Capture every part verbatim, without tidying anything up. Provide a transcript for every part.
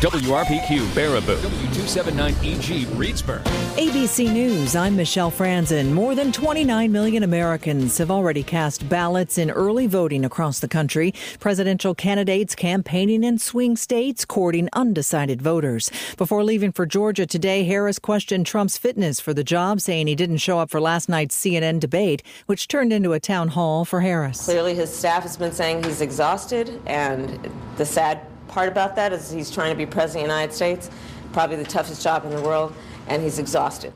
W R P Q Baraboo, W two seventy-nine E G Reedsburg. A B C News, I'm Michelle Franzen. More than twenty-nine million Americans have already cast ballots in early voting across the country. Presidential candidates campaigning in swing states, courting undecided voters. Before leaving for Georgia today, Harris questioned Trump's fitness for the job, saying he didn't show up for last night's C N N debate, which turned into a town hall for Harris. Clearly, his staff has been saying he's exhausted, and the sad part about that is he's trying to be president of the United States, probably the toughest job in the world, and he's exhausted.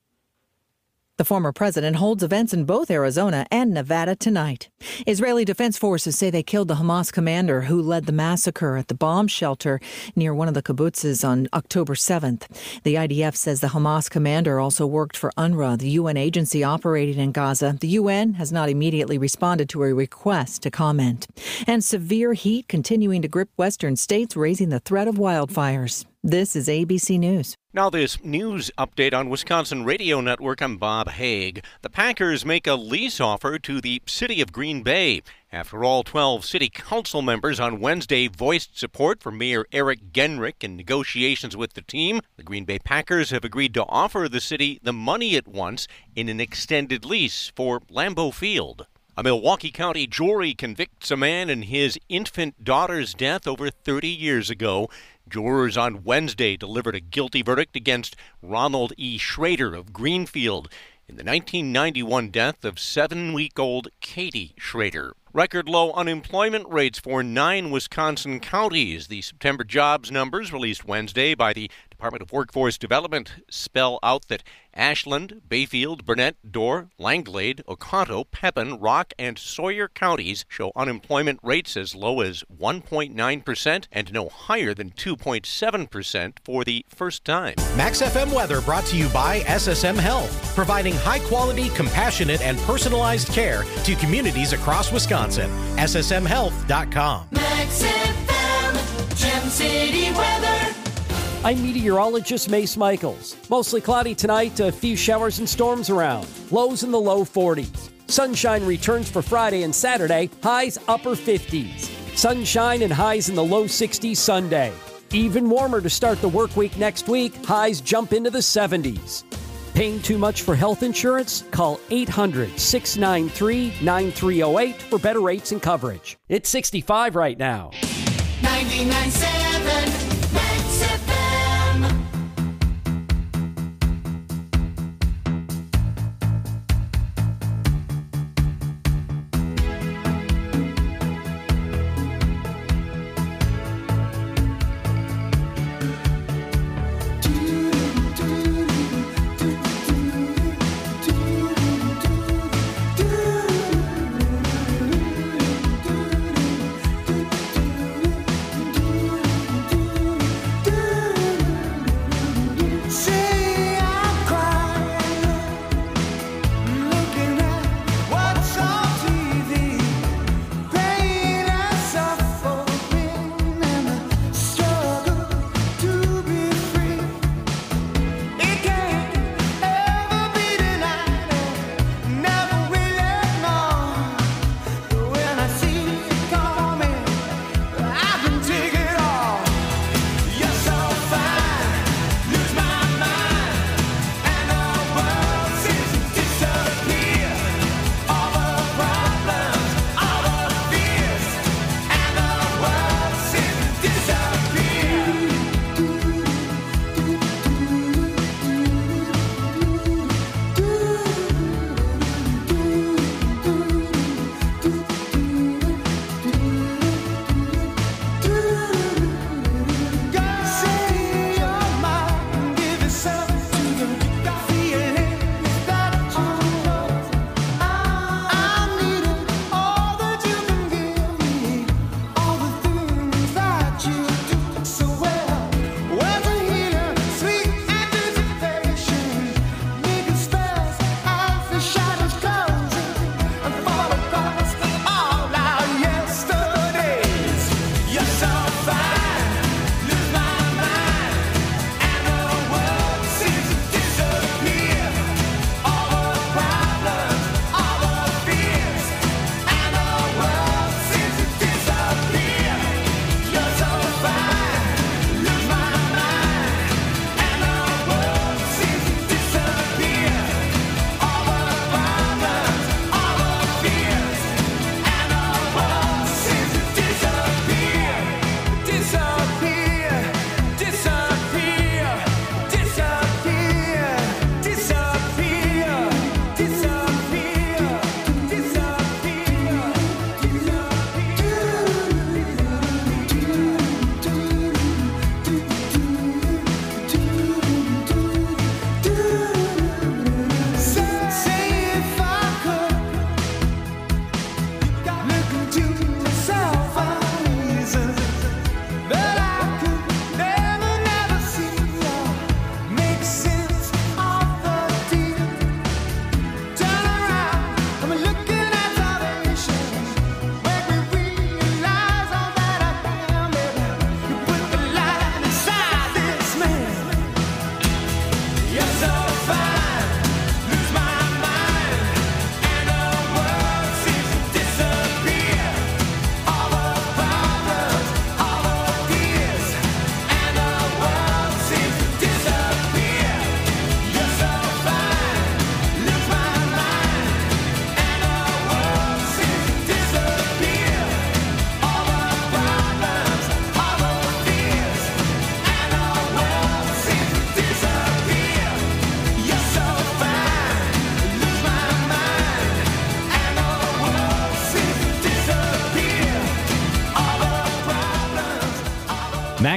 The former president holds events in both Arizona and Nevada tonight. Israeli Defense Forces say they killed the Hamas commander who led the massacre at the bomb shelter near one of the kibbutzes on October seventh. The I D F says the Hamas commander also worked for UNRWA, the U N agency operating in Gaza. The U N has not immediately responded to a request to comment. And severe heat continuing to grip western states, raising the threat of wildfires. This is A B C News. Now this news update on Wisconsin Radio Network. I'm Bob Haig. The Packers make a lease offer to the city of Green Bay. After all, twelve city council members on Wednesday voiced support for Mayor Eric Genrich in negotiations with the team. The Green Bay Packers have agreed to offer the city the money it wants in an extended lease for Lambeau Field. A Milwaukee County jury convicts a man in his infant daughter's death over thirty years ago. Jurors on Wednesday delivered a guilty verdict against Ronald E. Schrader of Greenfield in the nineteen ninety-one death of seven-week-old Katie Schrader. Record low unemployment rates for nine Wisconsin counties. The September jobs numbers released Wednesday by the Department of Workforce Development spell out that Ashland, Bayfield, Burnett, Dorr, Langlade, Oconto, Pepin, Rock, and Sawyer counties show unemployment rates as low as one point nine percent and no higher than two point seven percent for the first time. Max F M weather brought to you by S S M Health, providing high-quality, compassionate, and personalized care to communities across Wisconsin. S S M health dot com. Max F M, Gem City weather. I'm meteorologist Mace Michaels. Mostly cloudy tonight, a few showers and storms around. Lows in the low forties. Sunshine returns for Friday and Saturday, highs upper fifties. Sunshine and highs in the low sixties Sunday. Even warmer to start the work week next week, highs jump into the seventies. Paying too much for health insurance? Call eight hundred, six nine three, nine three zero eight for better rates and coverage. It's sixty-five right now. ninety-nine point seven Max F M.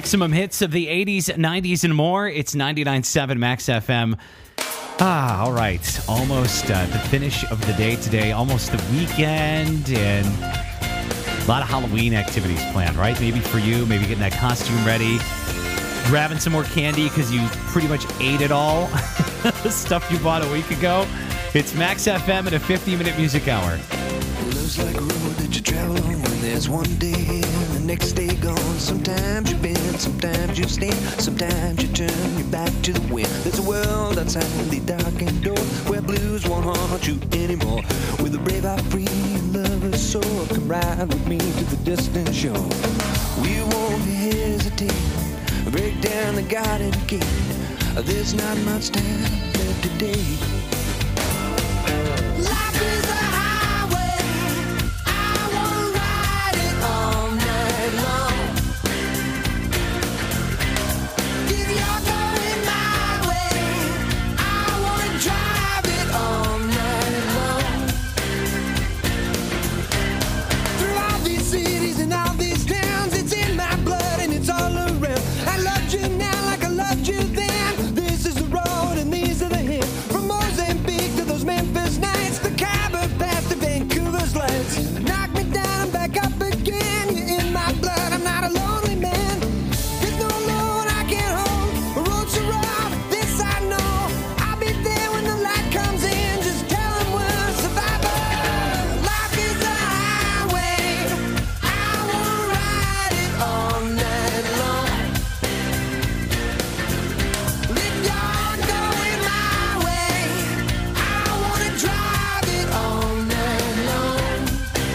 maximum hits of the eighties, nineties, and more. It's ninety-nine point seven Max F M. Ah, all right. Almost uh, the finish of the day today. Almost the weekend, and a lot of Halloween activities planned, right? Maybe for you, maybe getting that costume ready, grabbing some more candy because you pretty much ate it all. The stuff you bought a week ago. It's Max F M at a fifty-minute music hour. Love's like a road that you travel on when there's one day here and the next day gone. Sometimes you bend, sometimes you stand, sometimes you turn your back to the wind. There's a world outside the darkened door where blues won't haunt you anymore. With a brave heart free and lover's soul, come ride with me to the distant shore. We won't hesitate, break down the garden gate. There's not much time left today. Life is a highway, I wanna ride it all night long. If you're going my way, I wanna drive it all night long. Through all these cities and all these towns, it's in my blood and it's all around. I loved you now like I loved you then. This is the road and these are the hills. From Mozambique to those Memphis nights, the Khyber Pass to Vancouver's lights. Knock me down, I'm back up again. You're in my blood, I'm not a lonely man. There's no load I can't hold. The road's so rough, this I know. I'll be there when the light comes in. Just tell them we're survivors. Life is a highway, I wanna ride it all night long. If you're going my way, I wanna drive it all night long.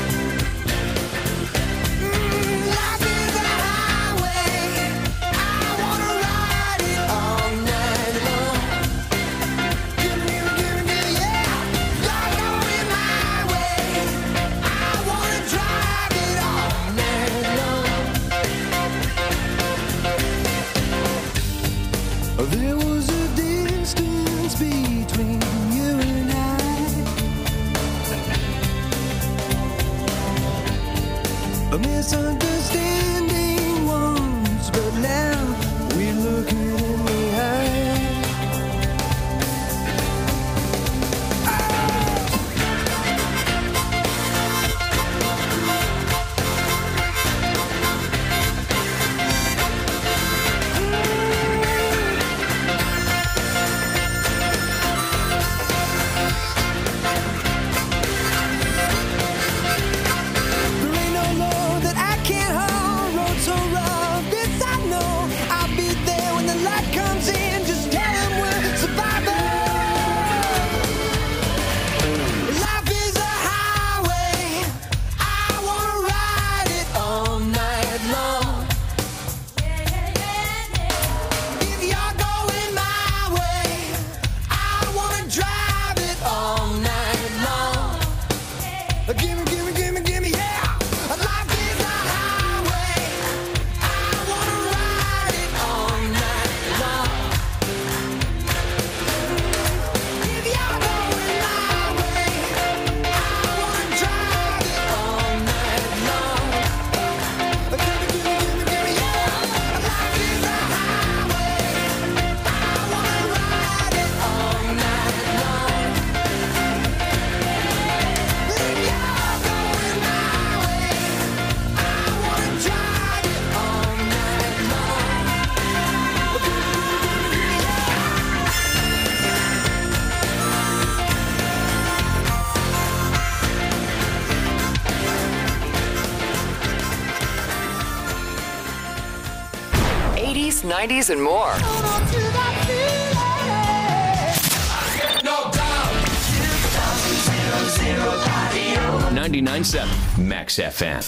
Mm, life is a highway, I wanna ride it all night long. Give me, give me, give me, yeah. You're going my way, I wanna drive it all night long. There was a distance between you and I, a misunderstanding once, but now we're looking in the eye. There ain't no load that I can't hold. Road so rough, this I know. I'll be there when the light comes in. Just tell them we're survivors. Life is a highway, I wanna ride it all night long. If you're going my way, I wanna drive it all night long. Give me, give me, give me, give me, yeah. Life is a highway, I wanna ride it all night long. If you're going my way, I wanna drive it all night long. Give me, give me, give me, give me, yeah. Life is a highway, I wanna ride it all night long. If you're going my way, I wanna drive it all night long. Give me, give me, give me, give me, yeah. eighties, nineties, and more. ninety-nine point seven Max F M.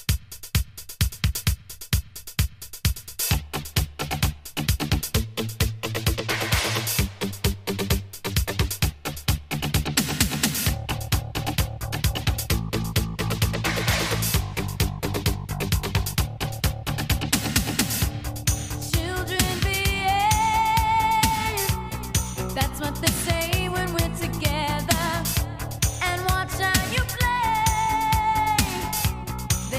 Children behave. That's what they say when we're together. And watch how you play.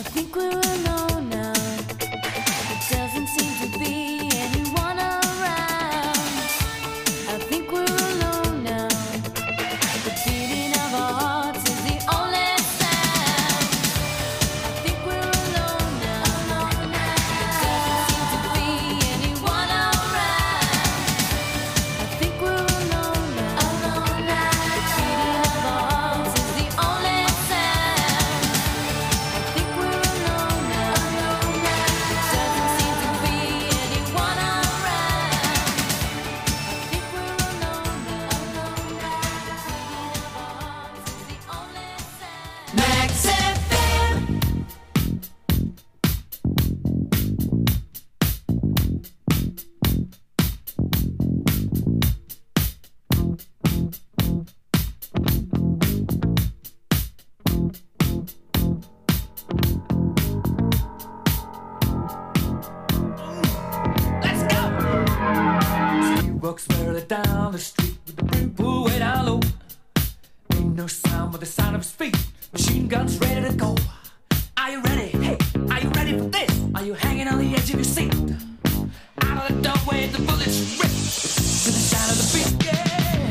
think we're alone now. There doesn't seem to be anyone around. I think we're alone now. The beating of our hearts is the only sound. I think we're alone now. There doesn't seem to be anyone around. I think we're alone now. The beating of our hearts is the only sound. I think we're alone now. There doesn't seem to be anyone around. I think we're alone now. The beating of our hearts is the only sound. Max F M. Let's go! She walks barely down the street with the brim pulled way down low. Ain't no sound but the sound of his feet. Machine guns ready to go. Are you ready? Hey, are you ready for this? Are you hanging on the edge of your seat? Out of the doorway, the bullets rip to the sound of the beat. Yeah.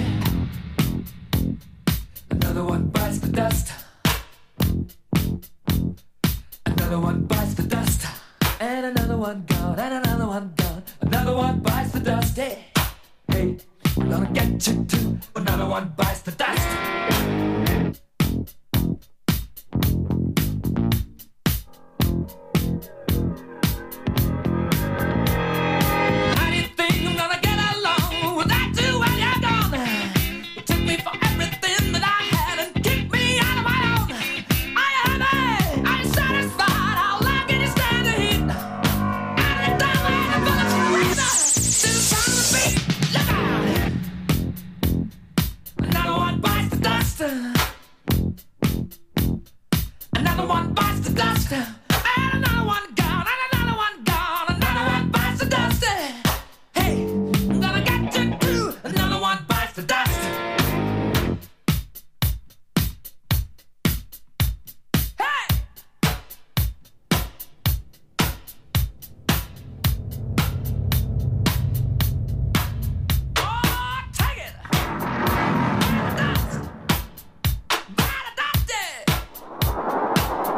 Another one bites the dust. Another one bites the dust. And another one gone, and another one gone. Another one bites the dust. Hey, hey, we're gonna get you too. Another one bites the dust. How do you think I'm gonna get along without you when you're gone? You took me for everything that I had and kicked me out of my own. Are you happy? Are you satisfied? How long can you stand the heat? Out of the doorway, the bullets ring to the sound of the beat. Look out! Another one bites the dust. Another one bites the dust. And another one gone. And another one gone. Another one bites the dust. Hey, I'm gonna get you too. Another one bites the dust. Hey! Oh, take it! Dust! Bite the dust, yeah!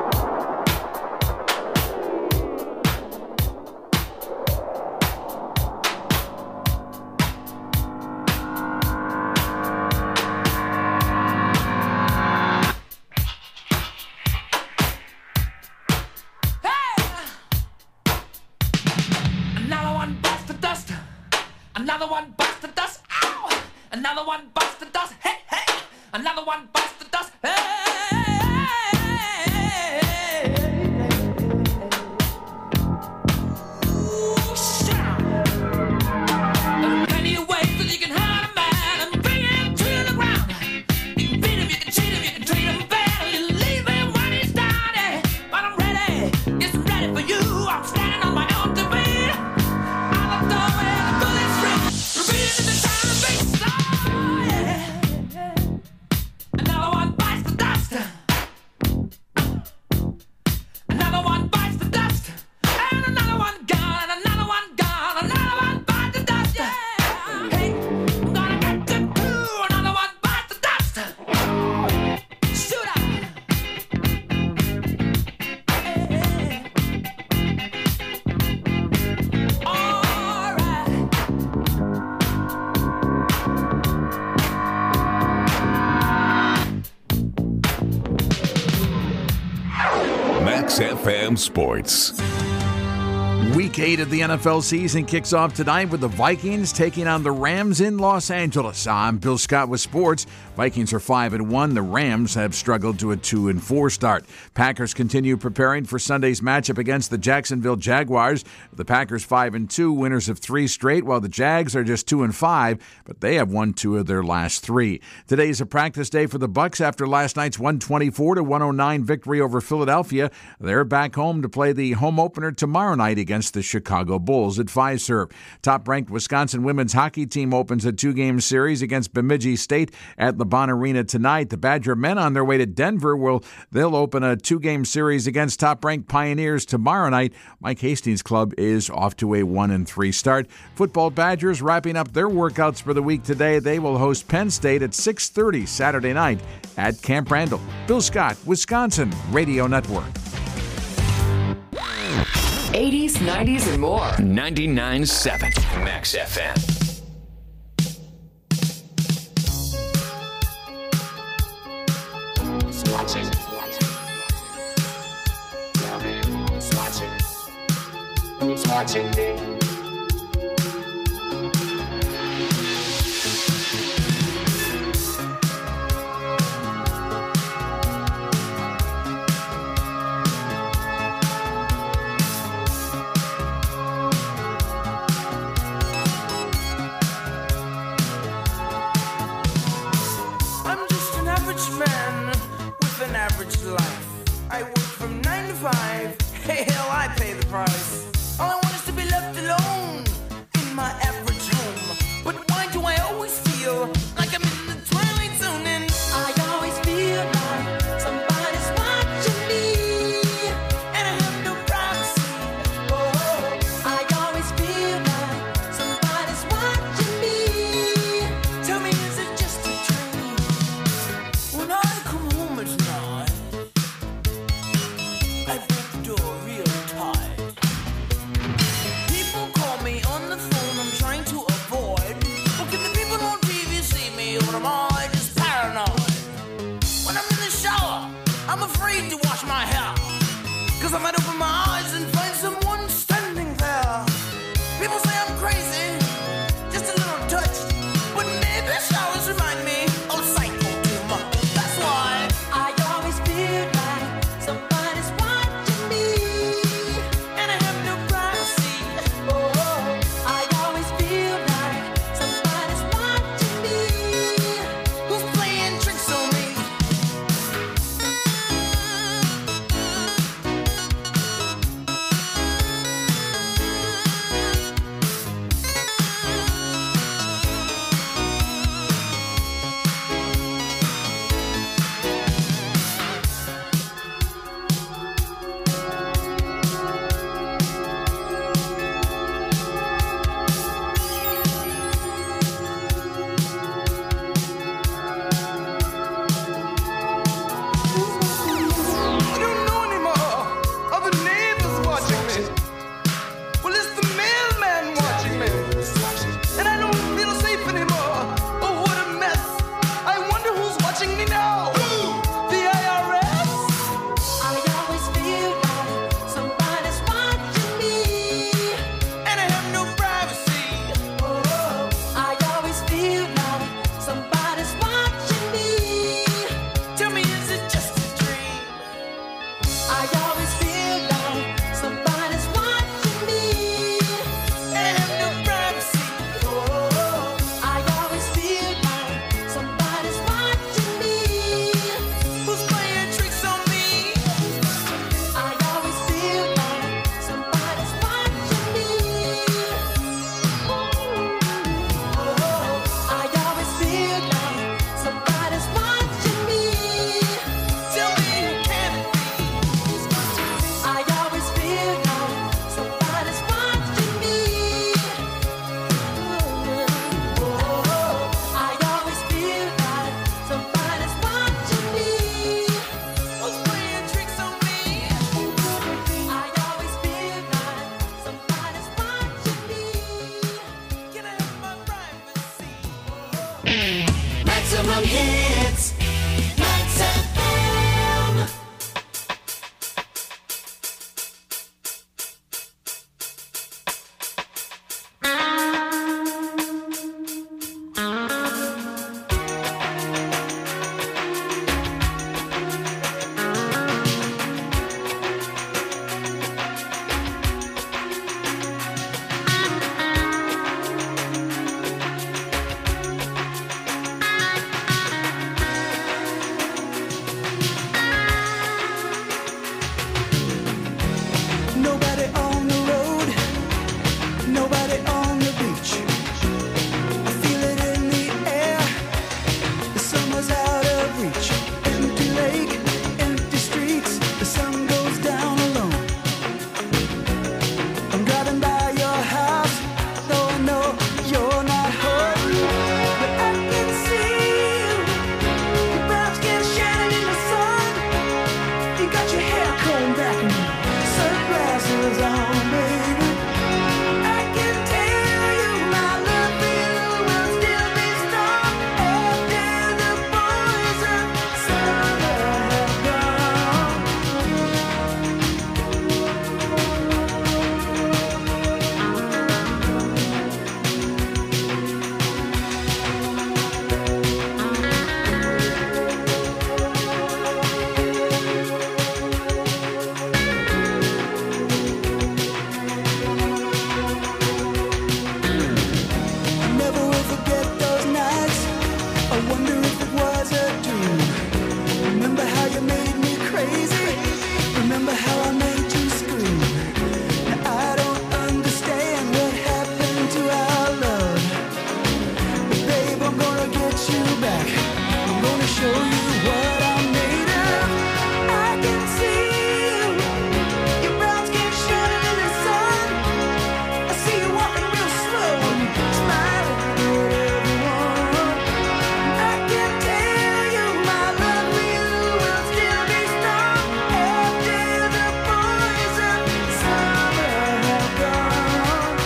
Another one bites the dust. Another one bites the dust. Ow! Another one bites the dust. Hey, hey! Another one bites the dust. Hey! Ooh, shout! There are plenty of ways that you can hurt a man and bring him to the ground. You can beat him, you can cheat him, you can treat him bad, or you leave him when he's down. Yeah. But I'm ready, yes, I'm ready for you. I'm standing on my own to beat. Out of the doorway, the bullets ring, repeating the sound of beats. Oh, yeah. Another one bites the dust. Another one bites the dust. And another one gone. And another one gone. Another one bites the dust. Yeah. Hey, I'm gonna get you too. Another one bites the dust. Shoot out. Hey. All right. Max F M Sports. Week eight of the N F L season kicks off tonight with the Vikings taking on the Rams in Los Angeles. I'm Bill Scott with sports. Vikings are five and one. The Rams have struggled to a two and four start. Packers continue preparing for Sunday's matchup against the Jacksonville Jaguars. The Packers five and two, winners of three straight, while the Jags are just two and five, but they have won two of their last three. Today is a practice day for the Bucs after last night's one twenty-four to one oh nine victory over Philadelphia. They're back home to play the home opener tomorrow night against against the Chicago Bulls at Fiserv. Top-ranked Wisconsin women's hockey team opens a two-game series against Bemidji State at LeBon Arena tonight. The Badger men on their way to Denver will they'll open a two-game series against top-ranked Pioneers tomorrow night. Mike Hastings' club is off to a one and three start. Football Badgers wrapping up their workouts for the week today. They will host Penn State at six thirty Saturday night at Camp Randall. Bill Scott, Wisconsin Radio Network. eighties, nineties, and more. ninety-nine point seven Max F M. Watching. Who's watching me? I'm just an average man with an average life. I work from nine to five. Hey, hell, I pay the price. All I want is to be left alone in my average home. But why do I always feel like I'm in the twilight zone? And I always feel like somebody's watching me, and I have no privacy. Oh, I always feel like somebody's watching me. Tell me, is it just a dream? When I come home at night, I break the door real tight. People call me on the phone, I'm trying to avoid. But can the people on T V see me, or am I just paranoid? When I'm in the shower, I'm afraid to wash my hair, 'cause I might open my eyes and find someone standing there. People say I'm crazy, just a little touched, but maybe showers remind me of psycho doom. That's why I always feel like somebody's watching me, and I have no privacy. Oh, I always feel like somebody's watching me. Who's playing tricks on me? I don't know anymore. Are the neighbors watching me? Well, it's the mailman watching me. And I don't feel safe anymore. Oh, what a mess. I wonder who's watching me now. The I R S? I always feel like somebody's watching me, and I have no privacy. Oh, I always feel like somebody's watching me. Tell me, is it just a dream? I always feel like somebody's watching me, and I have no privacy. Oh, I always feel like somebody's watching me. Who's playing tricks on me? I always feel like somebody's watching me. Oh, I always feel like somebody's watching me. Tell me who can it be? I always feel like somebody's watching me. Oh, I always feel like somebody's watching me. Who's playing tricks on me? I always feel like somebody's watching me. Can I have my privacy? Maximum hits, Max F M. my comb back and sunglasses on, baby. I can tell you my love for you will still be strong after the boys of summer have gone. I never will forget those nights. I wonder if it was a dream. Remember how you made me crazy? Remember how I made you scream? Now I don't understand what happened to our love. But babe, I'm gonna get you back. I'm gonna show you what I'm made of. I can see you. Your brown skin shining in the sun. I see you walking real slow and smiling at everyone. I can tell you my love for you will still be strong after the boys of summer have gone.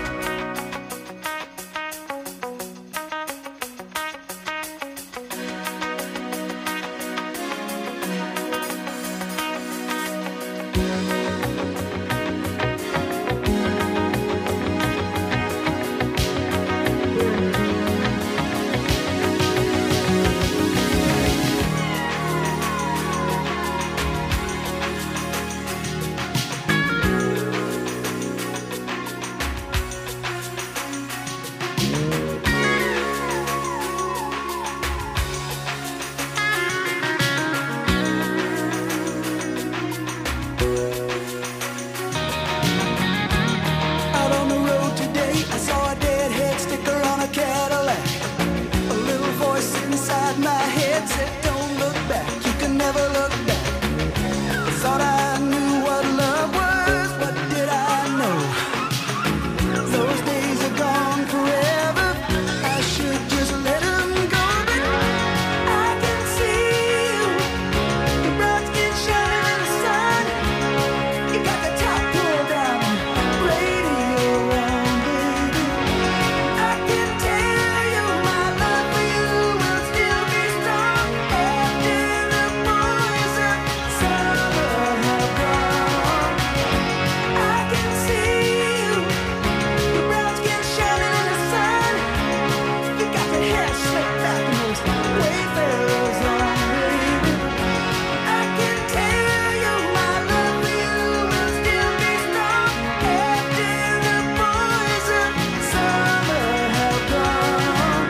Out on the road today, I saw a deadhead sticker on a Cadillac. A little voice inside my head said, don't look back, you can never look back. I thought I knew what love was, what did I know? Those days are gone forever, I should just let them go. But I can see you, your brown skin shining in the sun. You got the top pulled down, radio on, baby. I can tell you my love for you will still be strong after the boys of summer have gone. I can see you, your brown skin shining in the sun. You got that hair slicked back and those wayfarers on, baby. I can tell you my love for you will still be strong after the boys of summer have gone.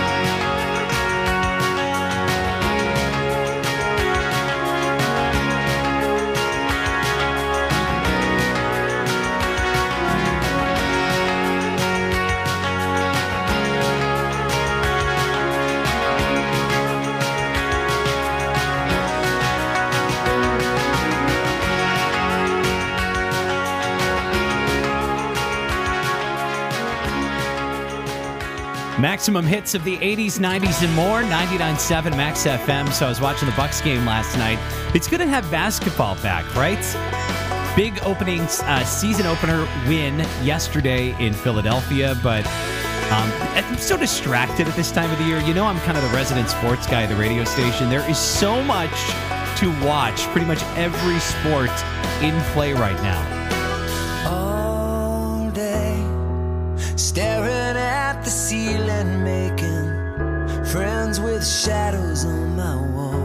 Maximum hits of the eighties, nineties, and more. ninety-nine point seven Max F M. So I was watching the Bucks game last night. It's good to have basketball back, right? Big opening, uh, season opener win yesterday in Philadelphia, but um, I'm so distracted at this time of the year. You know, I'm kind of the resident sports guy at the radio station. There is so much to watch, pretty much every sport in play right now. All day, staring at the ceiling, making friends with shadows on my wall.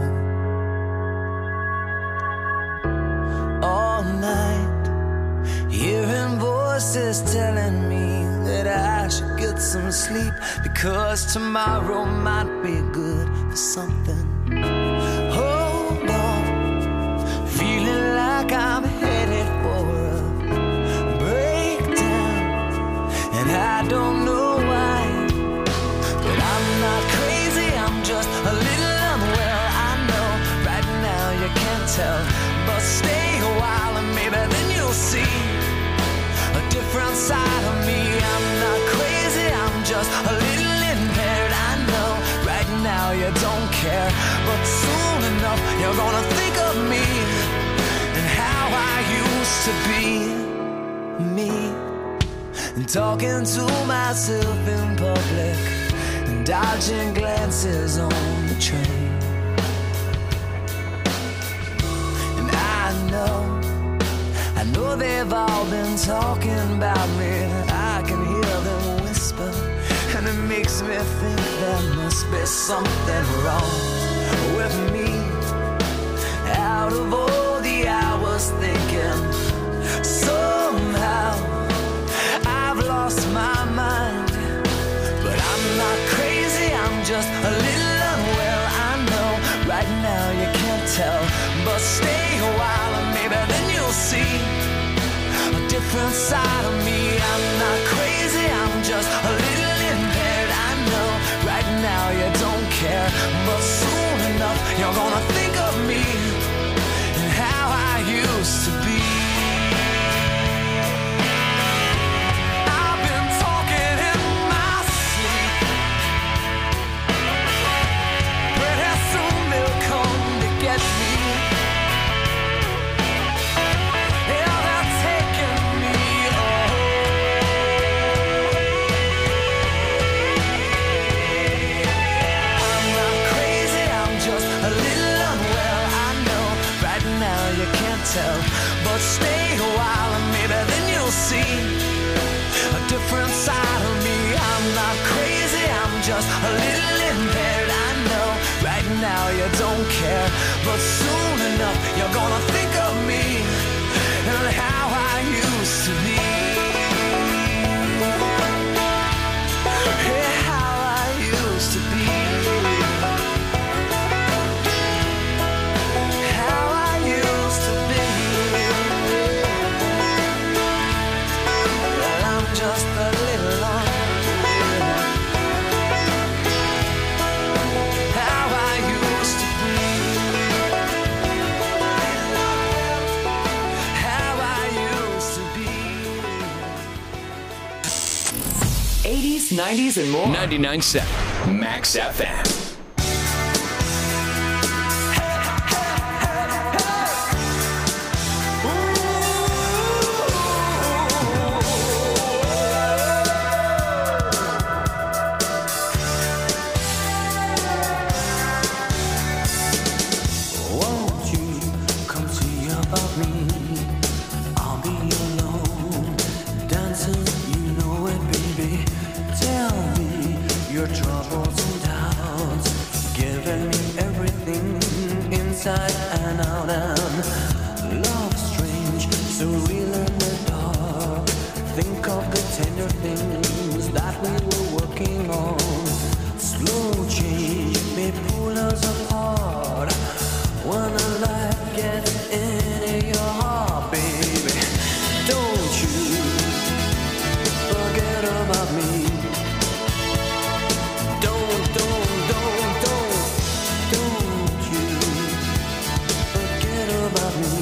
All night, hearing voices telling me that I should get some sleep, because tomorrow might be good for something. Hold on, feeling like I'm headed for a breakdown, and I don't know why, but I'm not crazy, I'm just a little unwell. I know right now you can't tell, but stay a while and maybe then you'll see a different side of me. I'm not crazy, I'm just a little impaired. I know right now you don't care, but soon enough you're gonna think of me and used to be me, and talking to myself in public, and dodging glances on the train. And I know, I know they've all been talking about me. I can hear them whisper, and it makes me think there must be something wrong with me. Out of all the hours thinking, somehow I've lost my mind. But I'm not crazy, I'm just a little unwell. I know right now you can't tell, but stay a while and maybe then you'll see a different side of me. I'm not crazy, I'm just a little impaired. I know right now you don't care, but soon enough you're gonna think of me and how I used to be. I've been talking in my sleep. Pretty soon they'll come to get me. Yeah, they're taking me I'm not crazy, I'm just a little unwell. I know right now you can't tell, but stay a while and maybe then you'll see a different side of me. I'm not crazy, I'm just a little impaired. I know right now you don't care, but soon enough you're gonna think of me and how I used to be. Yeah, how I used to be. How I used to be. Well, I'm just a little unreal. How I used to be. How I used to be. eighties, nineties, and more. ninety-nine point seven Max F M. Won't you come see about me? I'll be alone, dancing, you know it, baby. Tell me your troubles and doubts, giving me everything inside and out. And love strange, so real in the dark. Think of the tender things that we were working on. Slow change may pull us apart. When a life gets into your heart, baby, don't you forget about me. Don't, don't, don't, don't, don't you forget about me.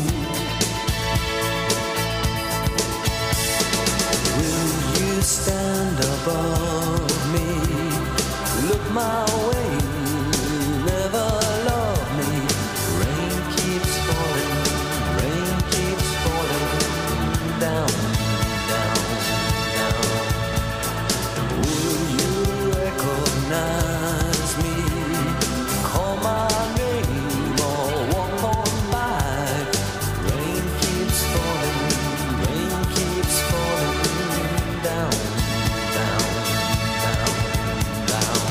Will you stand above me? Look my way, never love me. Rain keeps falling, rain keeps falling down, down, down. Will you recognize me? Call my name or walk on by. Rain keeps falling, rain keeps falling down, down, down, down.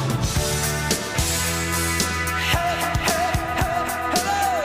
Hey, hey, hey, hey.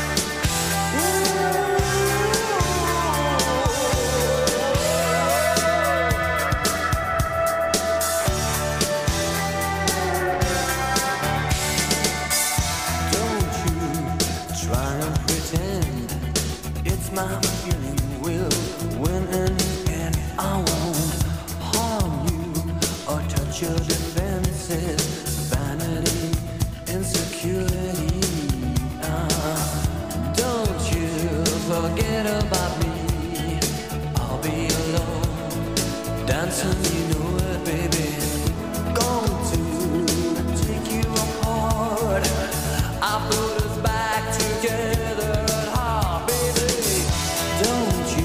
Don't you try and pretend it's my feeling will win in the end. I won't harm you or touch your defenses, vanity, insecurity. Ah, don't you forget about me. I'll be alone, dancing, you know it, baby. Going to take you apart. I put us back together at heart, baby. Don't you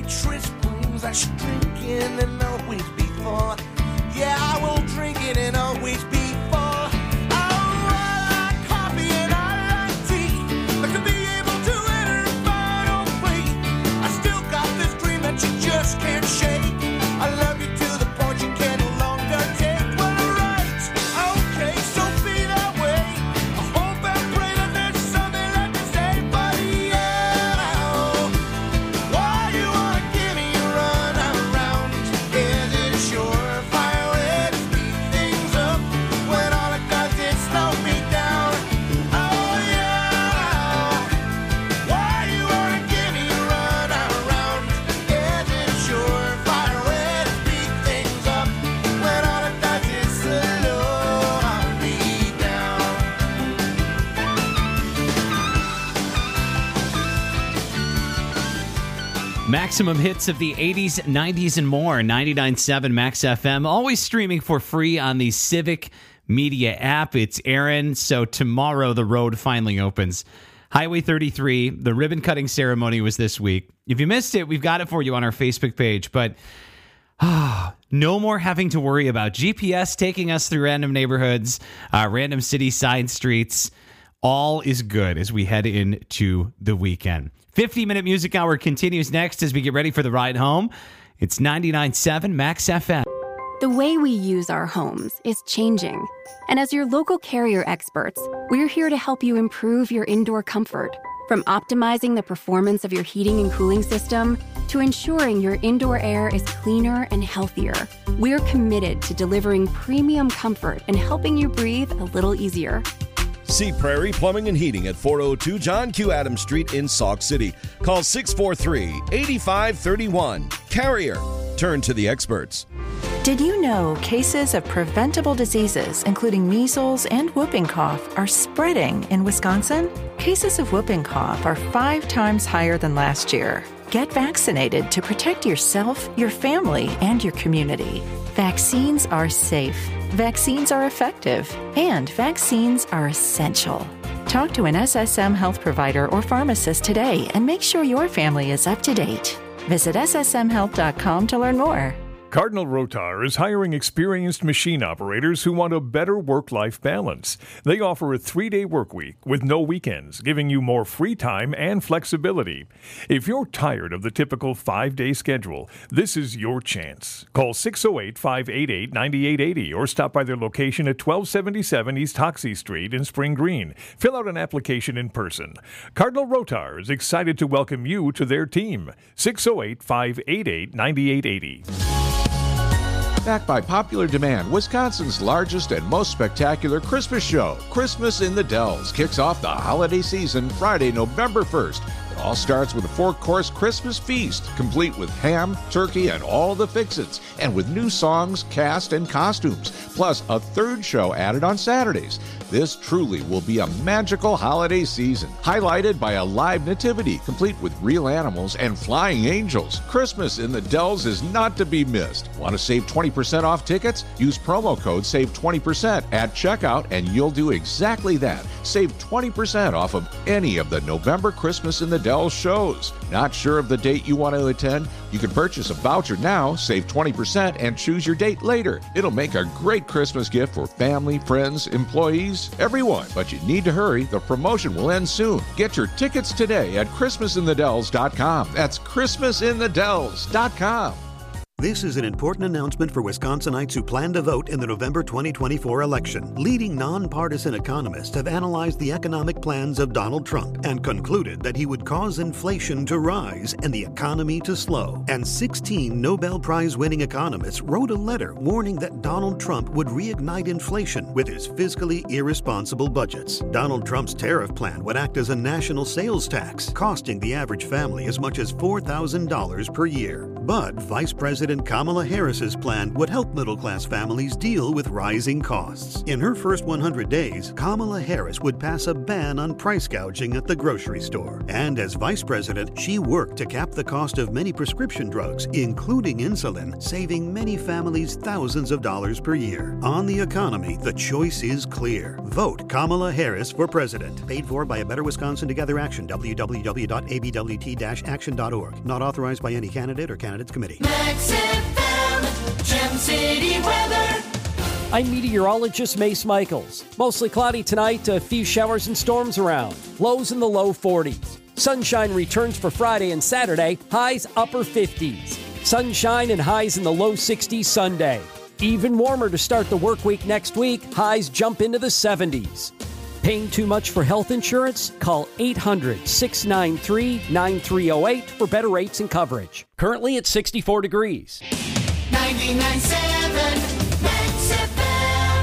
waitress brings, I should drink it and always be full. Yeah, I will drink it and always be full. Oh, I like coffee and I like tea. But to be able to enter a final plea, I still got this dream that you just can't shake. I love you to the point you can no longer take. Well, right, okay, so be that way. I hope and pray that there's something left to say. But yeah, why you wanna give me a run around? Is it a surefire way to speed things up when all it does is slow me down? Oh yeah, why you wanna give me a run around? Is it a surefire way to speed things up when all it does is slow me down? Maximum hits of the eighties, nineties, and more. ninety-nine point seven Max F M. Always streaming for free on the Civic Media app. It's Aaron. So tomorrow the road finally opens. Highway thirty-three, the ribbon cutting ceremony was this week. If you missed it, we've got it for you on our Facebook page. But ah, no more having to worry about G P S taking us through random neighborhoods, uh, random city side streets. All is good as we head into the weekend. fifty-minute music hour continues next as we get ready for the ride home. It's ninety-nine point seven Max F M. The way we use our homes is changing. And as your local Carrier experts, we're here to help you improve your indoor comfort. From optimizing the performance of your heating and cooling system to ensuring your indoor air is cleaner and healthier, we're committed to delivering premium comfort and helping you breathe a little easier. See Prairie Plumbing and Heating at four oh two John Q. Adams Street in Sauk City. Call six four three, eight five three one. Carrier. Turn to the experts. Did you know cases of preventable diseases, including measles and whooping cough, are spreading in Wisconsin? Cases of whooping cough are five times higher than last year. Get vaccinated to protect yourself, your family, and your community. Vaccines are safe. Vaccines are effective, and vaccines are essential. Talk to an S S M health provider or pharmacist today and make sure your family is up to date. Visit S S M health dot com to learn more. Cardinal Rotar is hiring experienced machine operators who want a better work-life balance. They offer a three-day work week with no weekends, giving you more free time and flexibility. If you're tired of the typical five-day schedule, this is your chance. Call six oh eight, five eight eight, nine eight eight oh or stop by their location at twelve seventy-seven East Hoxie Street in Spring Green. Fill out an application in person. Cardinal Rotar is excited to welcome you to their team. six oh eight, five eight eight, nine eight eight oh. Backed by popular demand, Wisconsin's largest and most spectacular Christmas show, Christmas in the Dells, kicks off the holiday season Friday, November first. It all starts with a four-course Christmas feast, complete with ham, turkey, and all the fix-its, and with new songs, cast, and costumes, plus a third show added on Saturdays. This truly will be a magical holiday season, highlighted by a live nativity, complete with real animals and flying angels. Christmas in the Dells is not to be missed. Want to save twenty percent off tickets? Use promo code SAVE twenty percent at checkout and you'll do exactly that. Save twenty percent off of any of the November Christmas in the Dells shows. Not sure of the date you want to attend? You can purchase a voucher now, save twenty percent, and choose your date later. It'll make a great Christmas gift for family, friends, employees, everyone. But you need to hurry. The promotion will end soon. Get your tickets today at Christmas in the Dells dot com. That's Christmas in the Dells dot com. This is an important announcement for Wisconsinites who plan to vote in the November twenty twenty-four election. Leading nonpartisan economists have analyzed the economic plans of Donald Trump and concluded that he would cause inflation to rise and the economy to slow. And sixteen Nobel Prize-winning economists wrote a letter warning that Donald Trump would reignite inflation with his fiscally irresponsible budgets. Donald Trump's tariff plan would act as a national sales tax, costing the average family as much as four thousand dollars per year. But Vice President President Kamala Harris's plan would help middle-class families deal with rising costs. In her first one hundred days, Kamala Harris would pass a ban on price gouging at the grocery store. And as vice president, she worked to cap the cost of many prescription drugs, including insulin, saving many families thousands of dollars per year. On the economy, the choice is clear. Vote Kamala Harris for president. Paid for by A Better Wisconsin Together Action, w w w dot a b w t dash action dot org. Not authorized by any candidate or candidates committee. Max F M, Gem City weather. I'm meteorologist Mace Michaels. Mostly cloudy tonight, a few showers and storms around. Lows in the low forties. Sunshine returns for Friday and Saturday, highs upper fifties. Sunshine and highs in the low sixties Sunday. Even warmer to start the work week next week, highs jump into the seventies. Paying too much for health insurance? Call eight hundred, six nine three, nine three zero eight for better rates and coverage. Currently at sixty-four degrees. ninety-nine point seven Max F M.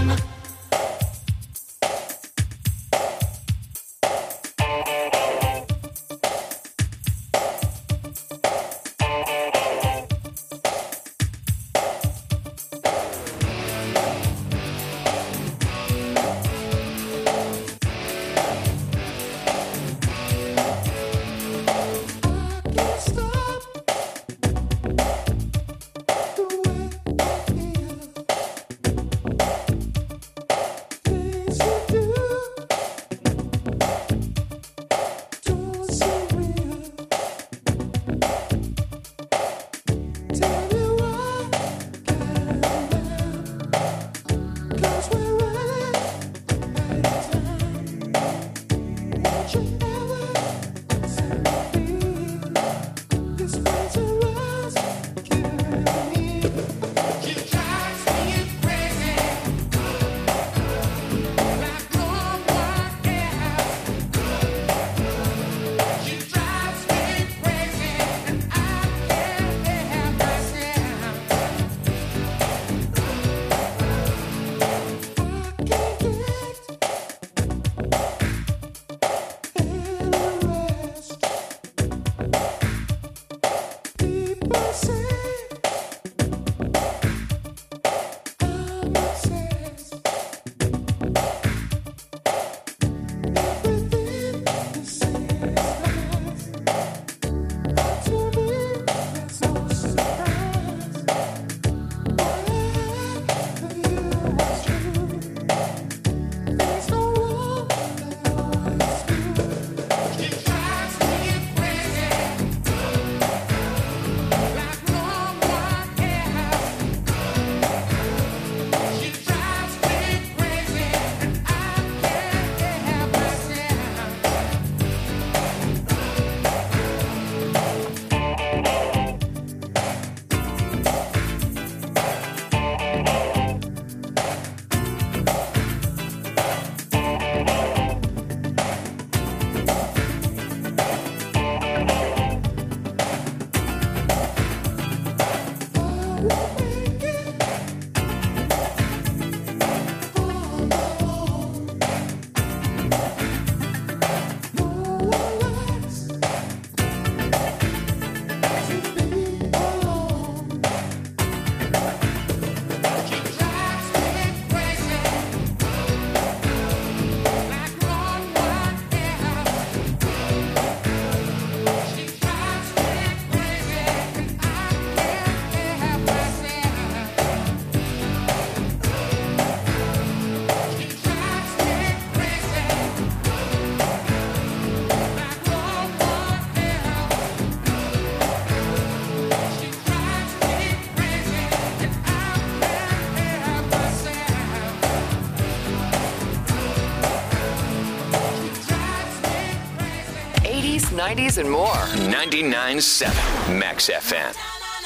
nineties, and more. ninety-nine point seven Max F M.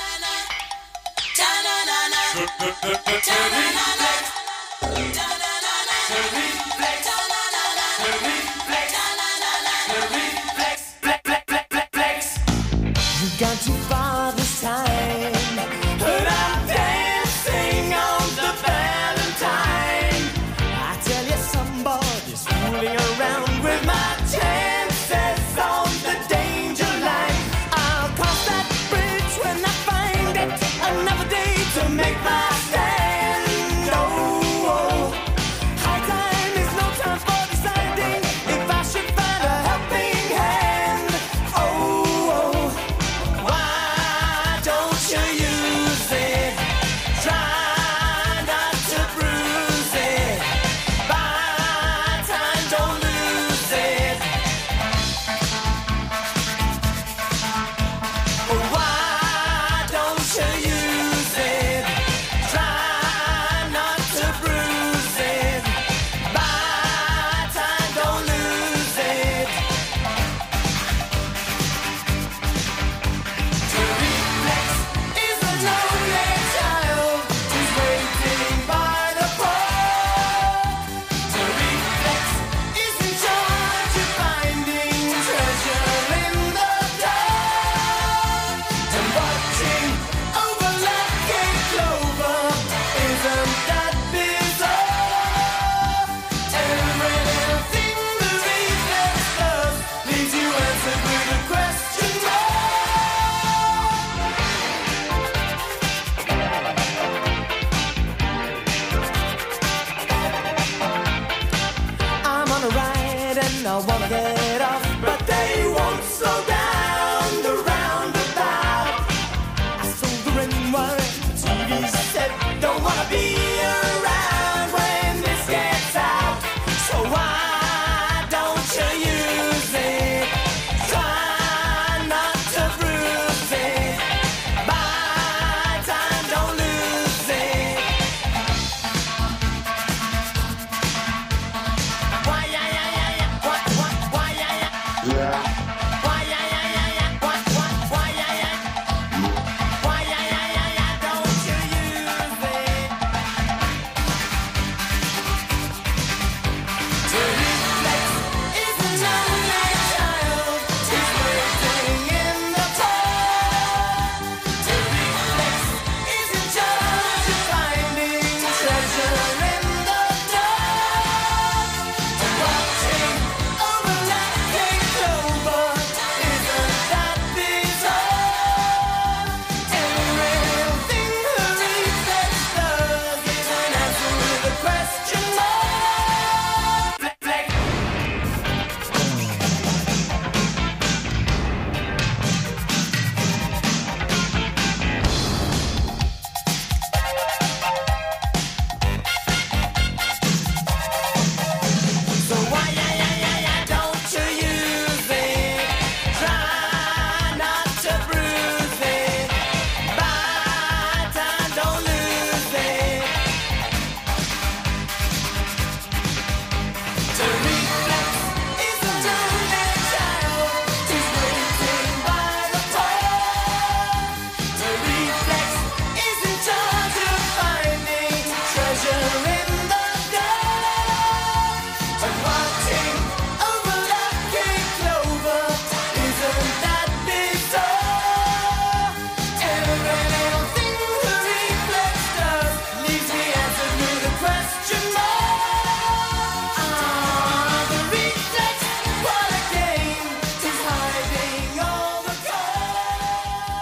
You got too far this time, but I'm dancing on the Valentine. I tell you, somebody's fooling around with my chances on the danger line. I'll cross that bridge when I find it. Another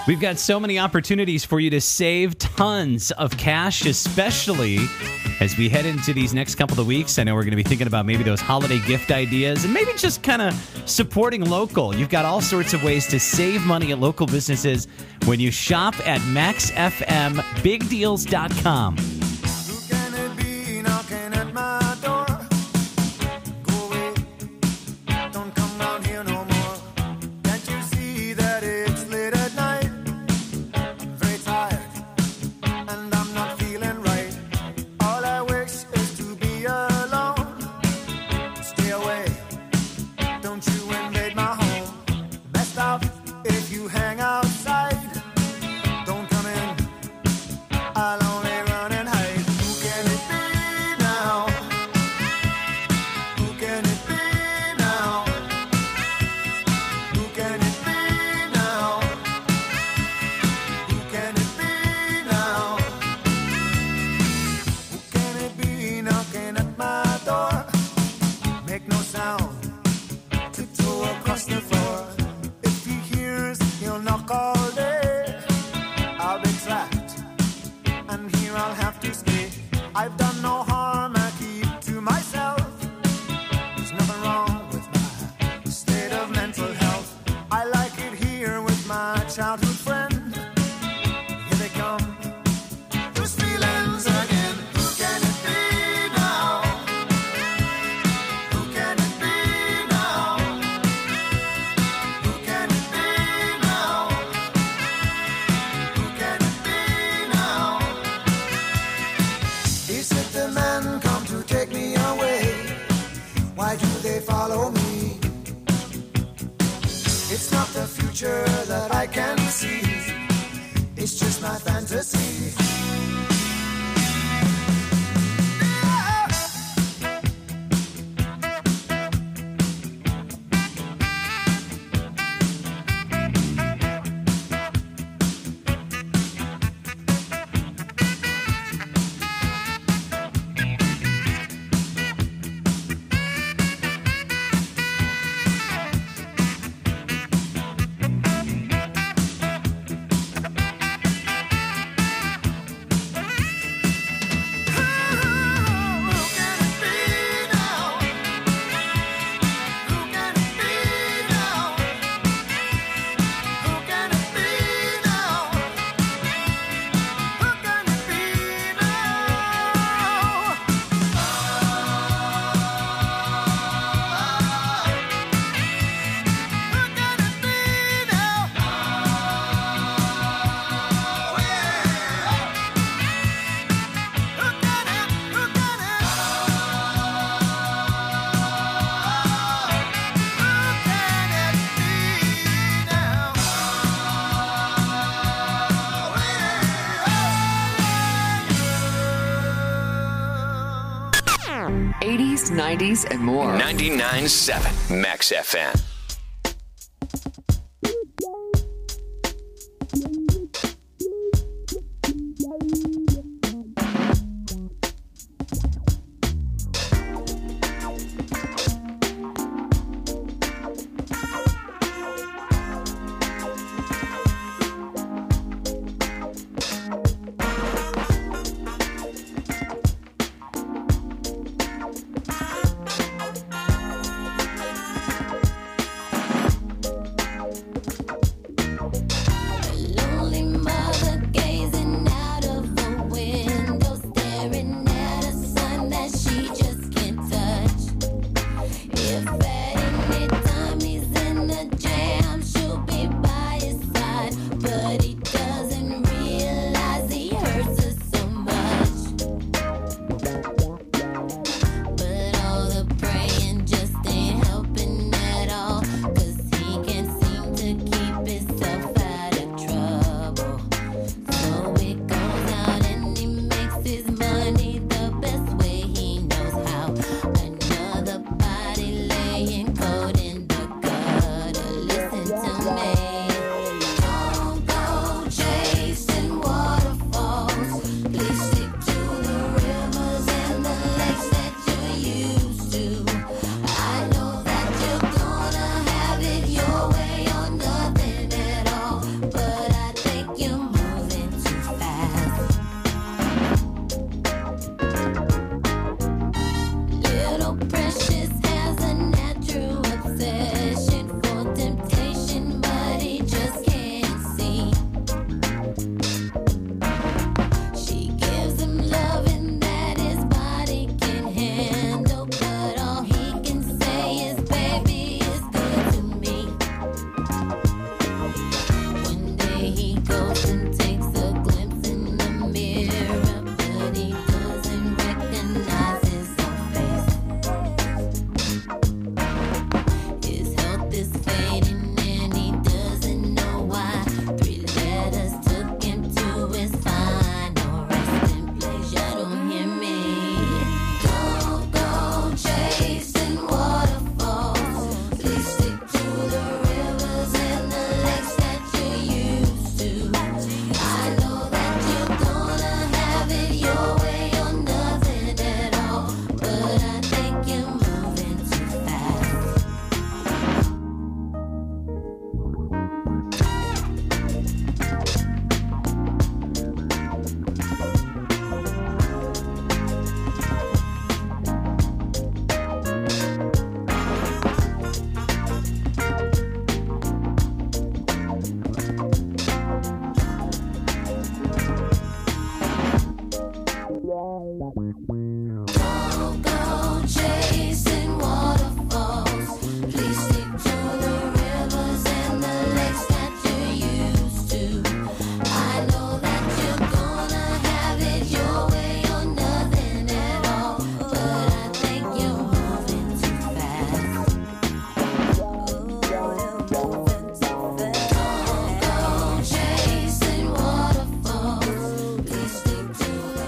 We've got so many opportunities for you to save tons of cash, especially as we head into these next couple of weeks. I know we're going to be thinking about maybe those holiday gift ideas and maybe just kind of supporting local. You've got all sorts of ways to save money at local businesses when you shop at max f m big deals dot com. eighties, nineties, and more. ninety-nine point seven Max F M.